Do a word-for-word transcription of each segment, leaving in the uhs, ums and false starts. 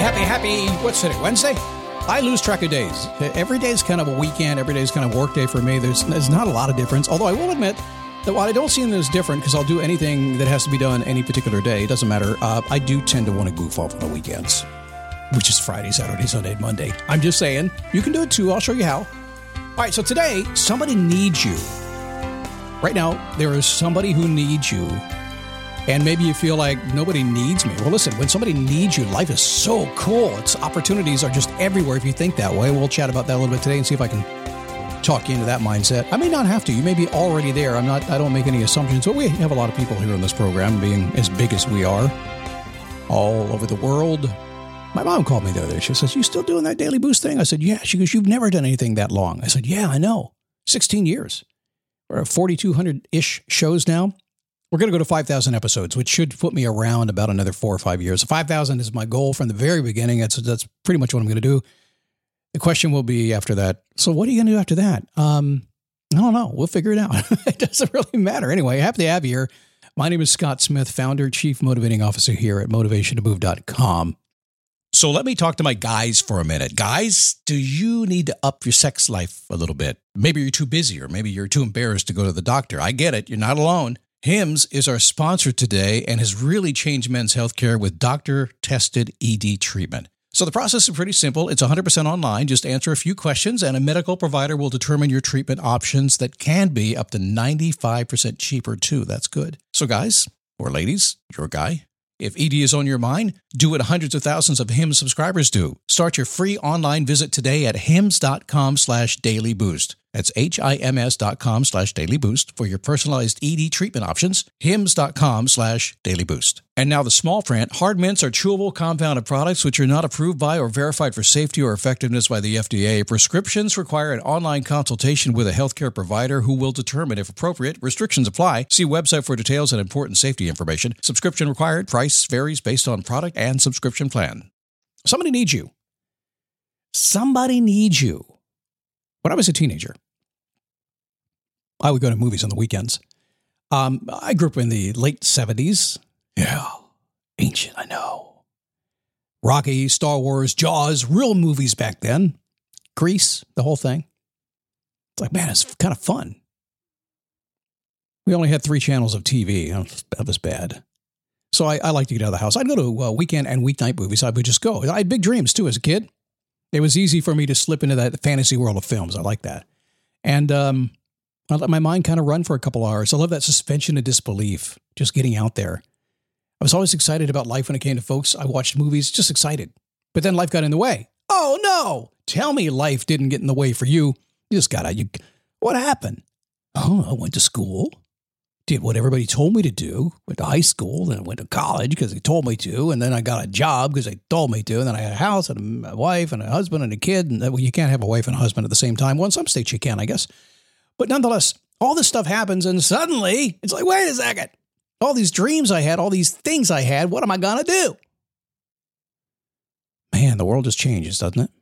happy, happy, what's today, Wednesday? I lose track of days. Every day is kind of a weekend. Every day is kind of work day for me. There's, there's not a lot of difference, although I will admit that while I don't see them as different, because I'll do anything that has to be done any particular day, it doesn't matter, uh, I do tend to want to goof off on the weekends, which is Friday, Saturday, Sunday, and Monday. I'm just saying, you can do it too. I'll show you how. All right, so today, somebody needs you. Right now, there is somebody who needs you. And maybe you feel like nobody needs me. Well, listen, when somebody needs you, life is so cool. Its opportunities are just everywhere if you think that way. We'll chat about that a little bit today and see if I can talk you into that mindset. I may not have to. You may be already there. I'm not, I don't make any assumptions, but we have a lot of people here on this program, being as big as we are, all over the world. My mom called me the other day. She says, "You still doing that Daily Boost thing?" I said, "Yeah." She goes, "You've never done anything that long." I said, "Yeah, I know. sixteen years. We're at forty-two hundred-ish shows now. We're going to go to five thousand episodes, which should put me around about another four or five years. five thousand is my goal from the very beginning. That's that's pretty much what I'm going to do. The question will be after that, so what are you going to do after that? Um, I don't know. We'll figure it out. It doesn't really matter. Anyway, happy to have you here. My name is Scott Smith, founder, chief motivating officer here at motivation to move dot com. So let me talk to my guys for a minute. Guys, do you need to up your sex life a little bit? Maybe you're too busy or maybe you're too embarrassed to go to the doctor. I get it. You're not alone. Hims is our sponsor today and has really changed men's healthcare with doctor-tested E D treatment. So the process is pretty simple. It's one hundred percent online. Just answer a few questions and a medical provider will determine your treatment options that can be up to ninety-five percent cheaper too. That's good. So guys, or ladies, your guy, if E D is on your mind, do what hundreds of thousands of Hims subscribers do. Start your free online visit today at hims.com slash daily boost. That's H-I-M-S dot com slash daily boost for your personalized E D treatment options. Hims.com slash daily boost. And now the small print. Hard mints are chewable compounded products which are not approved by or verified for safety or effectiveness by the F D A. Prescriptions require an online consultation with a healthcare provider who will determine if appropriate. Restrictions apply. See website for details and important safety information. Subscription required. Price varies based on product and subscription plan. Somebody needs you. Somebody needs you. When I was a teenager, I would go to movies on the weekends. Um, I grew up in the late seventies. Yeah, ancient, I know. Rocky, Star Wars, Jaws, real movies back then. Grease, the whole thing. It's like, man, it's kind of fun. We only had three channels of T V. That was bad. So I, I like to get out of the house. I'd go to uh, weekend and weeknight movies. I would just go. I had big dreams, too, as a kid. It was easy for me to slip into that fantasy world of films. I like that. And um, I let my mind kind of run for a couple hours. I love that suspension of disbelief, just getting out there. I was always excited about life when it came to folks. I watched movies, just excited. But then life got in the way. Oh, no. Tell me life didn't get in the way for you. You just got out. You, what happened? Oh, I went to school. Did what everybody told me to do. Went to high school, then I went to college because they told me to, and then I got a job because they told me to, and then I had a house and a wife and a husband and a kid, and well, you can't have a wife and a husband at the same time. Well, in some states you can, I guess. But nonetheless, all this stuff happens, and suddenly it's like, wait a second. All these dreams I had, all these things I had, what am I going to do? Man, the world just changes, doesn't it?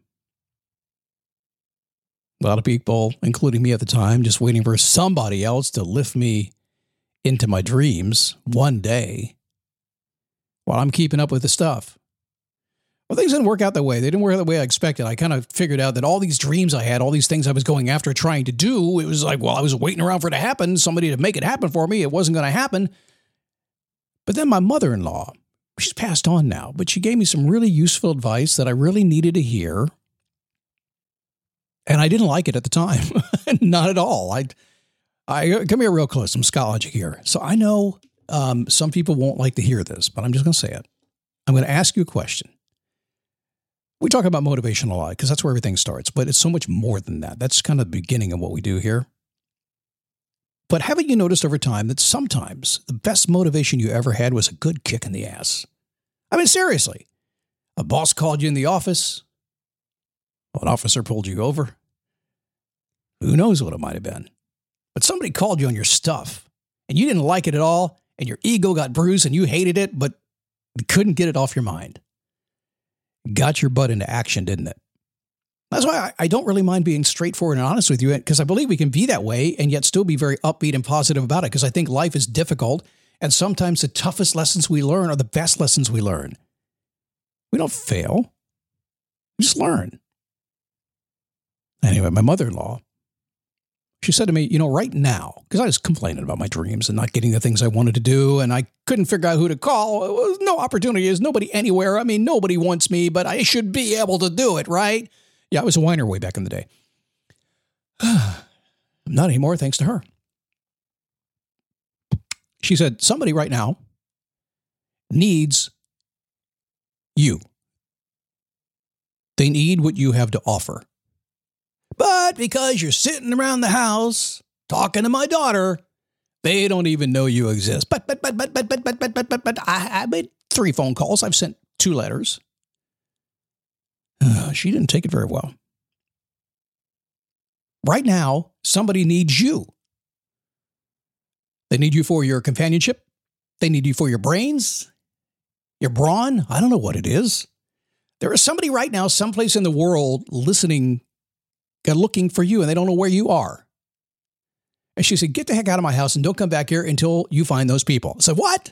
A lot of people, including me at the time, just waiting for somebody else to lift me into my dreams one day while I'm keeping up with the stuff. Well, things didn't work out that way. They didn't work out the way I expected. I kind of figured out that all these dreams I had, all these things I was going after trying to do, it was like, well, I was waiting around for it to happen, somebody to make it happen for me. It wasn't going to happen. But then my mother-in-law, she's passed on now, but she gave me some really useful advice that I really needed to hear. And I didn't like it at the time. Not at all. I I come here real close. Some scholarship here. So I know um, some people won't like to hear this, but I'm just going to say it. I'm going to ask you a question. We talk about motivation a lot because that's where everything starts, but it's so much more than that. That's kind of the beginning of what we do here. But haven't you noticed over time that sometimes the best motivation you ever had was a good kick in the ass? I mean, seriously. A boss called you in the office. An officer pulled you over. Who knows what it might have been? But somebody called you on your stuff, and you didn't like it at all, and your ego got bruised, and you hated it, but you couldn't get it off your mind. Got your butt into action, didn't it? That's why I, I don't really mind being straightforward and honest with you, because I believe we can be that way and yet still be very upbeat and positive about it, because I think life is difficult, and sometimes the toughest lessons we learn are the best lessons we learn. We don't fail. Just learn. Anyway, my mother-in-law, she said to me, you know, right now, because I was complaining about my dreams and not getting the things I wanted to do, and I couldn't figure out who to call. It was no opportunities, nobody anywhere. I mean, nobody wants me, but I should be able to do it, right? Yeah, I was a whiner way back in the day. Not anymore, thanks to her. She said, somebody right now needs you. They need what you have to offer. But because you're sitting around the house talking to my daughter, they don't even know you exist. But, but, but, but, but, but, but, but, but, but, but, I, I made three phone calls. I've sent two letters. Uh, she didn't take it very well. Right now, somebody needs you. They need you for your companionship. They need you for your brains, your brawn. I don't know what it is. There is somebody right now, someplace in the world listening, looking for you, and they don't know where you are. And she said, get the heck out of my house and don't come back here until you find those people. I said, what?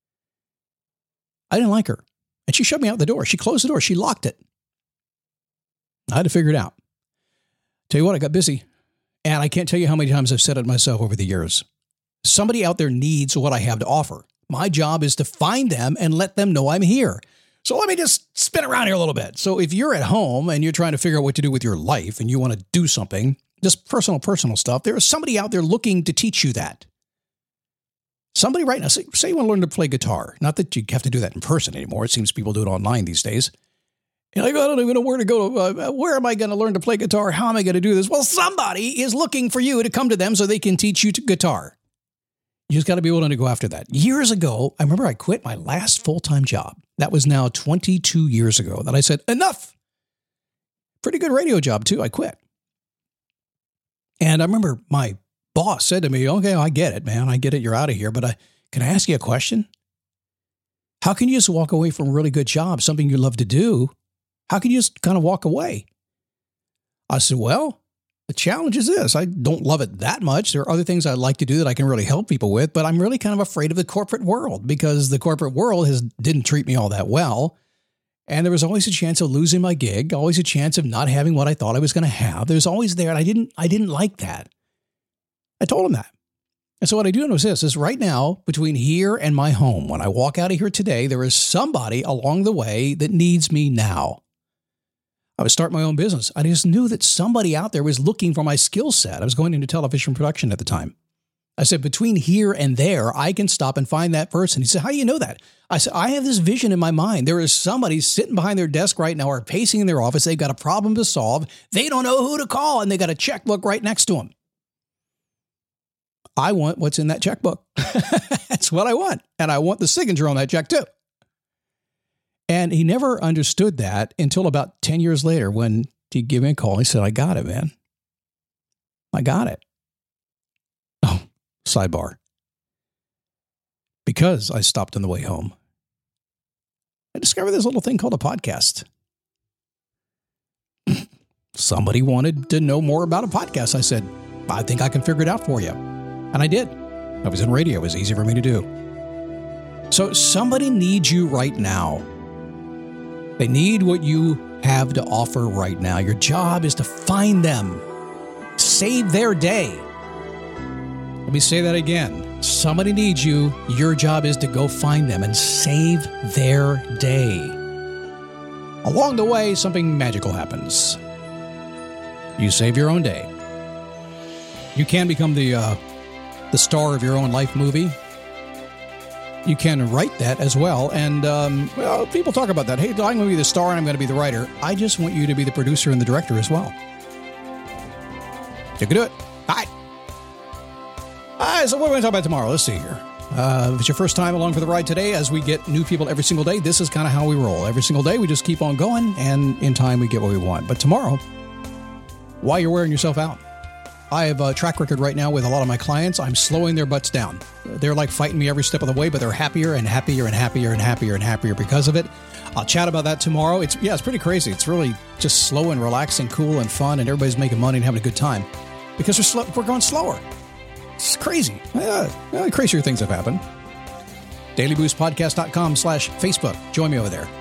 I didn't like her. And she shoved me out the door. She closed the door. She locked it. I had to figure it out. Tell you what, I got busy. And I can't tell you how many times I've said it myself over the years. Somebody out there needs what I have to offer. My job is to find them and let them know I'm here. So let me just spin around here a little bit. So if you're at home and you're trying to figure out what to do with your life and you want to do something, just personal, personal stuff, there is somebody out there looking to teach you that. Somebody right now, say, say you want to learn to play guitar. Not that you have to do that in person anymore. It seems people do it online these days. You're like, I don't even know where to go. Uh, where am I going to learn to play guitar? How am I going to do this? Well, somebody is looking for you to come to them so they can teach you to guitar. You just got to be willing to go after that. Years ago, I remember I quit my last full-time job. That was now twenty-two years ago that I said, enough. Pretty good radio job, too. I quit. And I remember my boss said to me, okay, I get it, man. I get it. You're out of here. But I, can I ask you a question? How can you just walk away from a really good job, something you love to do? How can you just kind of walk away? I said, well, the challenge is this. I don't love it that much. There are other things I'd like to do that I can really help people with, but I'm really kind of afraid of the corporate world because the corporate world has didn't treat me all that well. And there was always a chance of losing my gig, always a chance of not having what I thought I was going to have. There's always there, and I didn't I didn't like that. I told him that. And so what I do know is this, is right now, between here and my home, when I walk out of here today, there is somebody along the way that needs me now. I was starting my own business. I just knew that somebody out there was looking for my skill set. I was going into television production at the time. I said, between here and there, I can stop and find that person. He said, how do you know that? I said, I have this vision in my mind. There is somebody sitting behind their desk right now or pacing in their office. They've got a problem to solve. They don't know who to call, and they got a checkbook right next to them. I want what's in that checkbook. That's what I want. And I want the signature on that check too. And he never understood that until about ten years later when he gave me a call. He said, I got it, man. I got it. Oh, sidebar. Because I stopped on the way home, I discovered this little thing called a podcast. Somebody wanted to know more about a podcast. I said, I think I can figure it out for you. And I did. I was in radio. It was easy for me to do. So somebody needs you right now. They need what you have to offer right now. Your job is to find them. Save their day. Let me say that again. Somebody needs you. Your job is to go find them and save their day. Along the way, something magical happens. You save your own day. You can become the uh, the star of your own life movie. You can write that as well. And, um, well, people talk about that. Hey, I'm going to be the star and I'm going to be the writer. I just want you to be the producer and the director as well. You can do it. All right. All right, so what are we going to talk about tomorrow? Let's see here. Uh, if it's your first time along for the ride today, as we get new people every single day, this is kind of how we roll. Every single day, we just keep on going, and in time, we get what we want. But tomorrow, while you're wearing yourself out, I have a track record right now with a lot of my clients. I'm slowing their butts down. They're like fighting me every step of the way, but they're happier and happier and happier and happier and happier because of it. I'll chat about that tomorrow. It's yeah, it's pretty crazy. It's really just slow and relaxing, cool and fun, and everybody's making money and having a good time because we're slow, we're going slower. It's crazy. Yeah, yeah, crazier things have happened. daily boost podcast dot com slash Facebook. Join me over there.